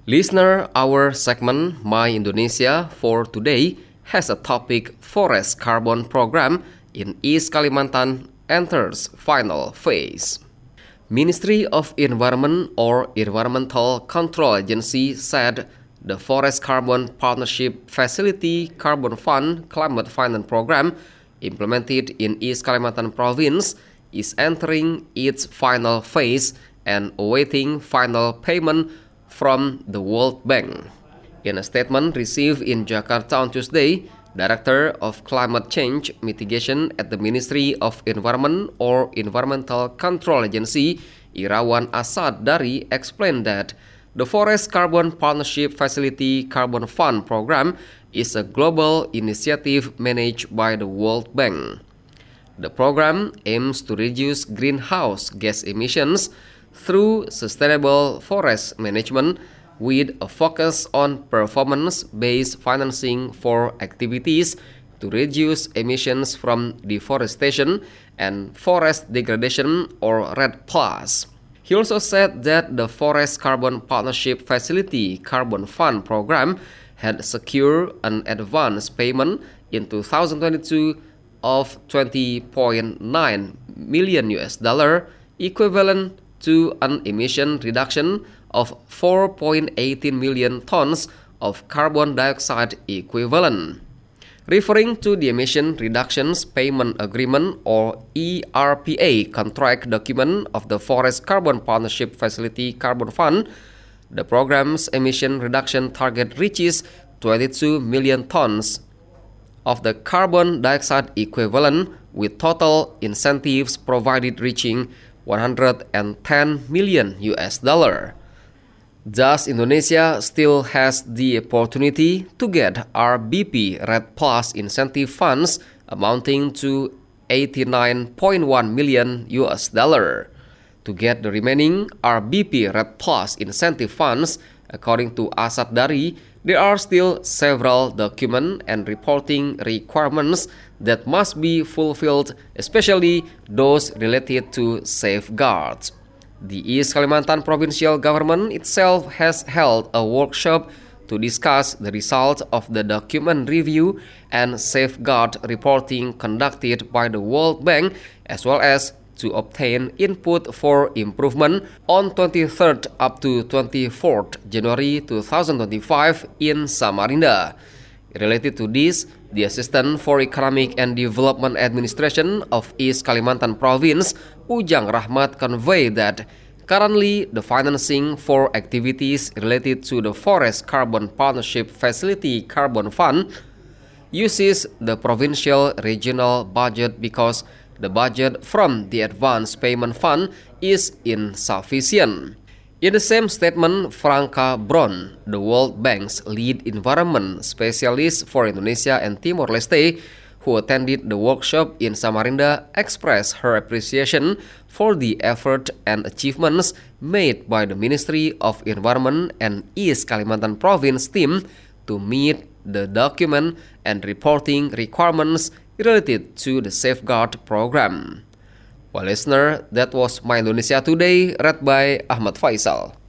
Listener, our segment My Indonesia for today has a topic Forest Carbon Program in East Kalimantan enters final phase. Ministry of Environment or Environmental Control Agency said the Forest Carbon Partnership Facility Carbon Fund Climate Finance Program implemented in East Kalimantan Province is entering its final phase and awaiting final payment from the World Bank. In a statement received in Jakarta on Tuesday, Director of Climate Change Mitigation at the Ministry of Environment or Environmental Control Agency, Irawan Asad Dari, explained that the Forest Carbon Partnership Facility Carbon Fund Program is a global initiative managed by the World Bank. The program aims to reduce greenhouse gas emissions through sustainable forest management with a focus on performance-based financing for activities to reduce emissions from deforestation and forest degradation or REDD+. He also said that the Forest Carbon Partnership Facility Carbon Fund program had secured an advance payment in 2022 of $20.9 million, equivalent to an emission reduction of 4.18 million tons of carbon dioxide equivalent. Referring to the Emission Reductions Payment Agreement or ERPA contract document of the Forest Carbon Partnership Facility Carbon Fund, the program's emission reduction target reaches 22 million tons of the carbon dioxide equivalent, with total incentives provided reaching $110 million. Thus, Indonesia still has the opportunity to get RBP REDD+ incentive funds amounting to $89.1 million. To get the remaining RBP REDD+ incentive funds, according to Asad Dari, there are still several document and reporting requirements that must be fulfilled, especially those related to safeguards. The East Kalimantan Provincial Government itself has held a workshop to discuss the results of the document review and safeguard reporting conducted by the World Bank, as well as to obtain input for improvement on 23rd up to 24th January 2025 in Samarinda. Related to this, the Assistant for Economic and Development Administration of East Kalimantan Province, Ujang Rahmat, conveyed that currently the financing for activities related to the Forest Carbon Partnership Facility Carbon Fund uses the provincial regional budget because the budget from the Advance Payment Fund is insufficient. In the same statement, Franca Bron, the World Bank's lead environment specialist for Indonesia and Timor-Leste, who attended the workshop in Samarinda, expressed her appreciation for the effort and achievements made by the Ministry of Environment and East Kalimantan Province team to meet the document and reporting requirements related to the Safeguard Program. Well, listener, that was My Indonesia Today, read by Ahmad Faisal.